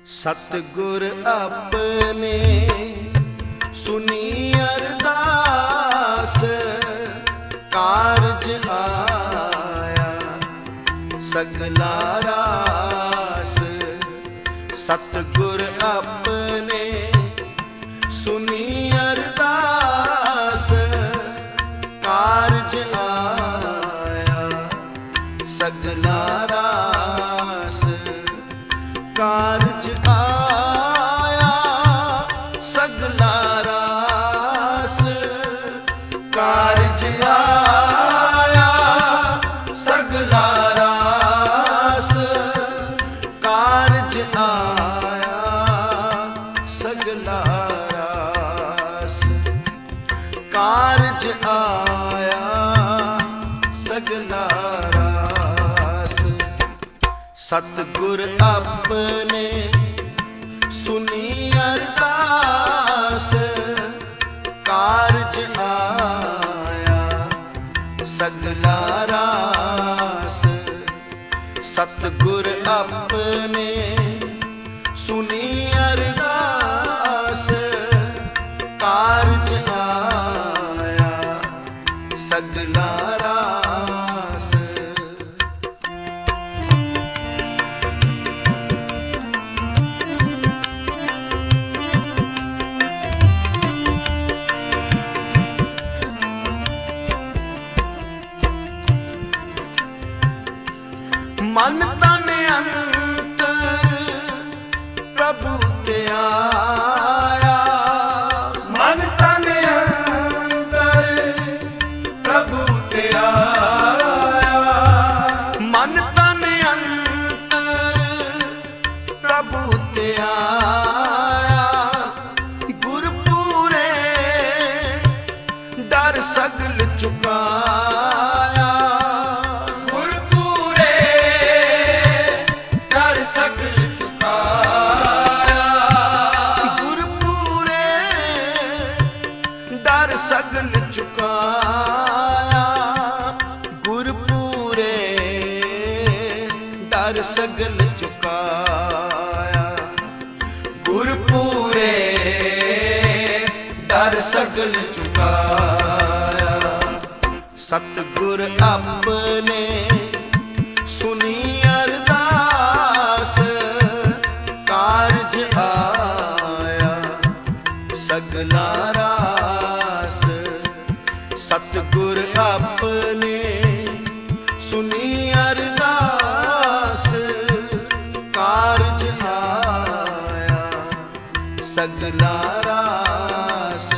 सतगुर अपने सुनी अरदास, कारज आया सगला रास। सतगुर अपने सुनी अरदास, कारज आया सगला रास। कारज आया सगला रास, कारज आया सगला रास। कारज आया सगला रास, कारज आया सगला रास। सतगुर अपने सुनी अरदास, कारज आया सगला रास। सतगुर अपने सुनी अरदास, कारज आया सगला रास। मन तन अंतर प्रभु ते आया, मन तन अंतर प्रभु ते आया। मन तन अंतर प्रभु ते आया, गुरपुरे डर सगल चुकाया। सगल चुकाया गुरपुरे डर सगल चुकाया। गुरपुरे डर सगल चुकाया। सतगुर अपने सुनी अरदास, कारज आया सगला रास। सतगुर अपने सुनी अरदास, कारज आया सगला रास।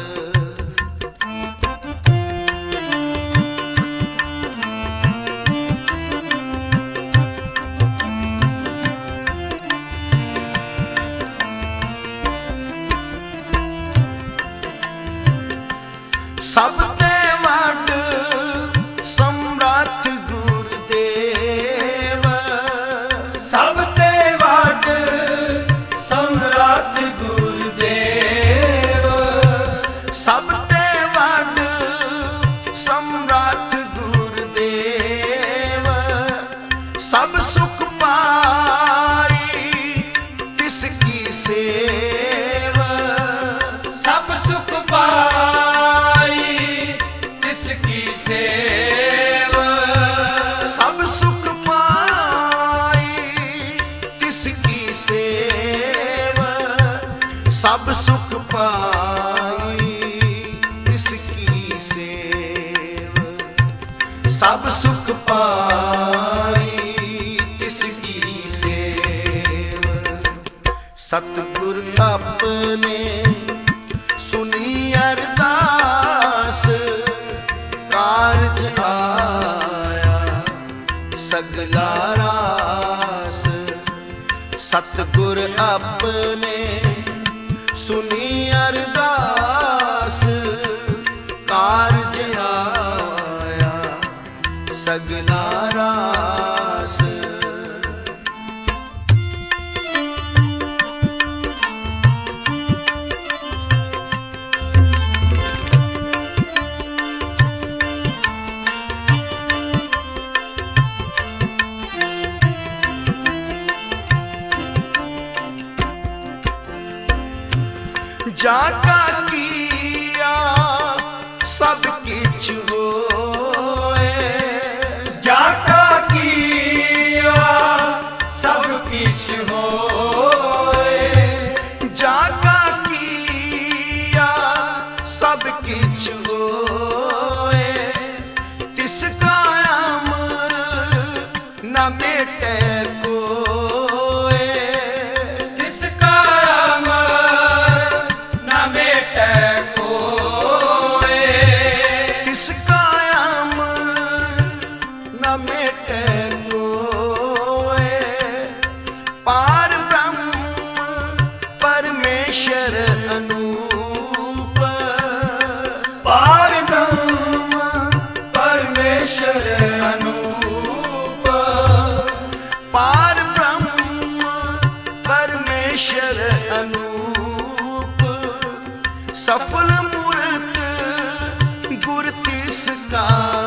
सब ते वड सम्राट गुरुदेव, सब ते वड सम्राट गुरुदेव। सब ते वड सम्राट गुरुदेव। सब सुख पाई तिसकी सेव, सब सुख पाई तिसकी सेव। सब सुख पाई तिसकी सेव। सब सुख पाई तिसकी सेव। सब सुख पाई तिसकी सेव। सतगुर अपने सुनी अरदास, कारज आया सगला रास। सतगुर अपने सुनी अरदास, कारज आया सगला रास। जाका किया सब किछ होए, जाका किया सब किछ होए, जाका किया सब किछ होए, तिसका अमर न मेटे कोए, तिसका अमर न मेटे कोए, तिसका अमर न मेटे कोए, पार ब्रह्म परमेश्वर अनूप, पार ब्रह्म परमेश्वर अनूप, पार ब्रह्म परमेश्वर अनूप, सफल मूर्त गुर तिसका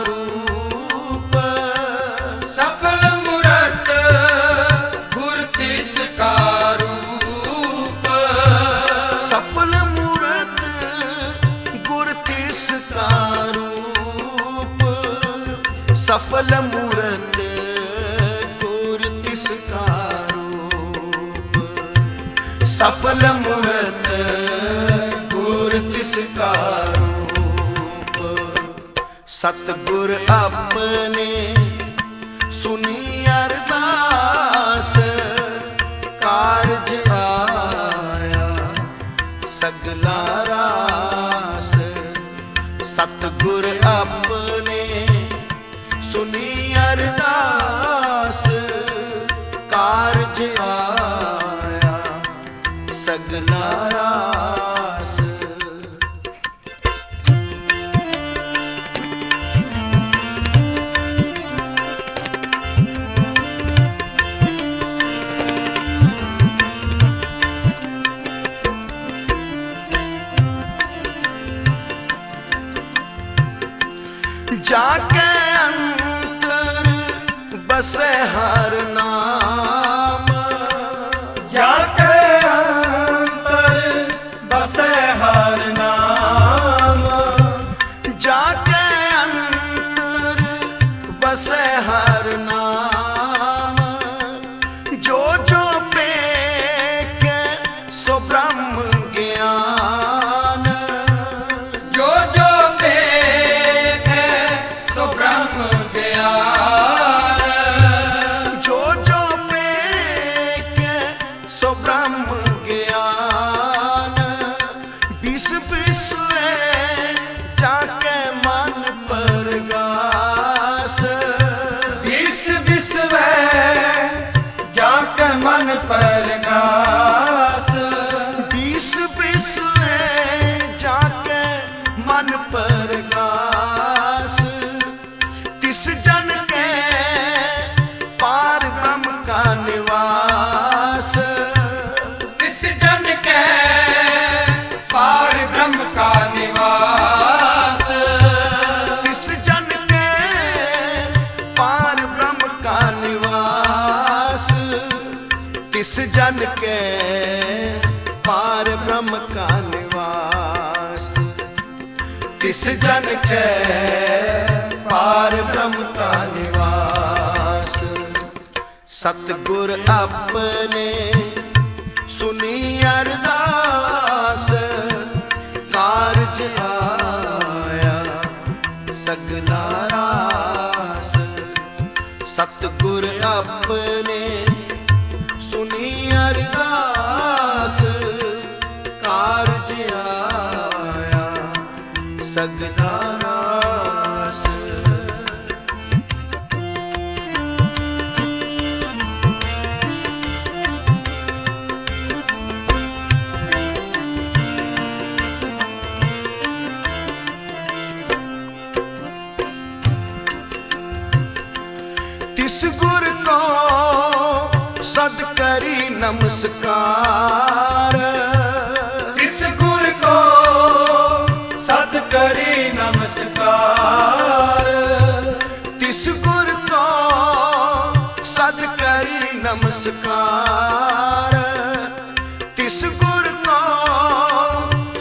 रूप, सफल मूरत गुर तिसका रूप, सफल मूर्त गुर तिसका रूप, सफल मूर्त गुर तिसका रूप, सफल मूर्त गुर तिसका रूप। सतगुर अपने सुनी अरदास, कारज आया सगला रास, सतगुर अपने सुनी अरदास, कारज आया सगला रास। जाके अंतर बसे हर नाम, जाके अंतर बसे हर नाम, जाके अंतर बसे हर नाम, जो जो पेके सो ब्रह्म ज्ञान, जो जो पेख सो ब्रह्म ज्ञान, जो जो पेके सो ब्रह्म ज्ञान, विष विषय जाके मन परगास, विष विषव जाके मन परगास, विष विषय जाके मन परगास, तिस जन के पार ब्रह्म का निवास, इस जन के पार ब्रह्म का निवास, तिस जन के पार ब्रह्म का निवास, तिस जन के पार ब्रह्म का निवास, तिस जन के पार ब्रह्म का निवास। सतगुर अपने सुनी अरदास, कारज आया सगला रास, सतगुर अपने सुनी अरदास, कारज आया सगला रास। तिस गुर को सद करी नमस्कार, इस गुर को सद करी नमस्कार, तिस गुर को सद करी नमस्कार, तिस गुर को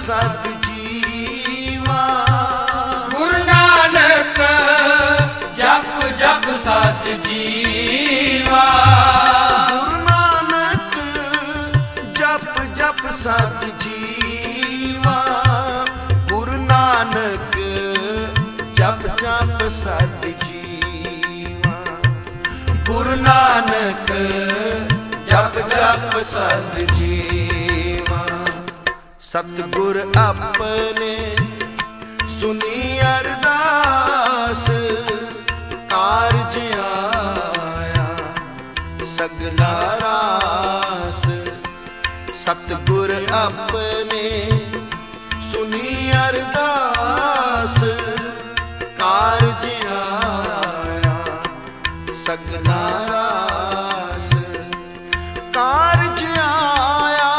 ਸਤ ਜੀਵਾ। ਗੁਰੂ ਨਾਨਕ ਜਪ ਜਪ ਸਤ ਜੀਵਾ। ਗੁਰੂ ਨਾਨਕ ਜਪ ਜਪ ਸਤ ਜੀਵਾ। ਗੁਰੂ ਨਾਨਕ ਜਪ ਜਪ ਸਤ ਜੀਵਾ। ਗੁਰੂ ਨਾਨਕ ਜਪ ਜਪ ਸਤ ਜੀਵਾ। ਸਤਿਗੁਰ ਆਪਣੇ ਸੁਣੀ ਅਰਦਾਸ ਕਾਰਜ ਆਇਆ ਸਗਲਾ ਰਾਸ। ਸਤਿਗੁਰ ਆਪਣੇ ਸੁਣੀ ਅਰਦਾਸ ਕਾਰਜ ਆਇਆ ਸਗਲਾ ਰਾਸ। ਕਾਰਜ ਆਇਆ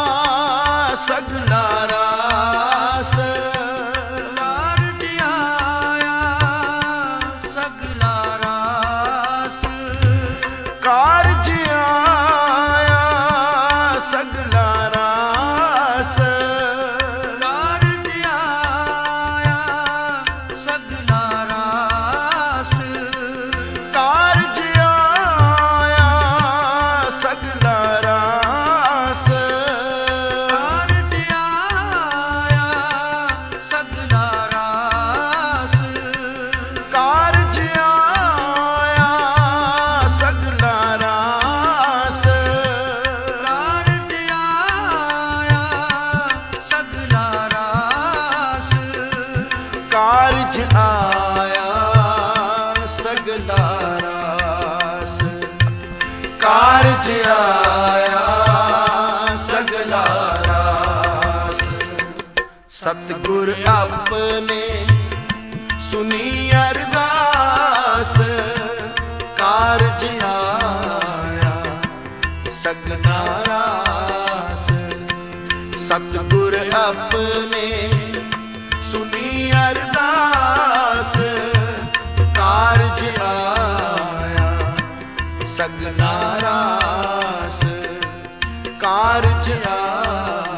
ਸਗਲਾ ਰਾਸ। ਕਾਰਜ ਆਇਆ ਸਗਲਾ ਰਾਸ। ਕਾਰਜ ਆਇਆ ਸਗਲਾ ਰਾਸ। ਕਾਰਜ ਆਇਆ ਸਗਲਾ ਰਾਸ। ਕਾਰਜ ਆਇਆ ਸਗਲਾ ਰਾਸ। ਕਾਰਜ ਆਇਆ ਸਗਲਾ ਰਾਸ। ਕਾਰਜ ਆਇਆ ਸਗਲਾ ਰਾਸ। ਕਾਰਜ ਆਇਆ ਸਗਲਾ ਰਾਸ। ਕਾਰਜ ਆਇਆ ਸਗਲਾ ਰਾਸ। ਕਾਰਜ ਆਇਆ ਸਗਲਾ ਰਾਸ। ਸਤਿਗੁਰ ਆਪਣੇ ਸੁਣੀ ਅਰਦਾਸ ਕਾਰਜ ਆਇਆ ਸਗਲਾ ਰਾਸ। ਸਤਿਗੁਰ ਆਪਣੇ ਸੁਣੀ ਅਰਦਾਸ ਕਾਰਜ ਆਇਆ ਸਗਲਾ ਰਾਸ। ਕਾਰਜ ਆਇਆ